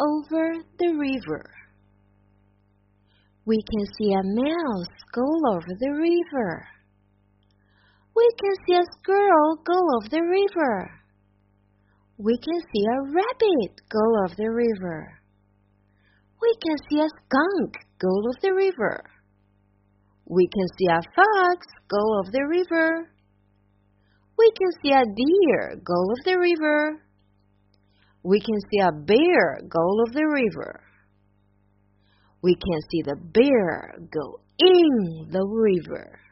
over the river. We can see a mouse go over the river. We can see a squirrel go over the river. We can see a rabbit go over the river. We can see a skunk go over the river. We can see a fox go over the river. We can see a deer go over the river. We can see a bear go over the river. We can see the bear go in the river.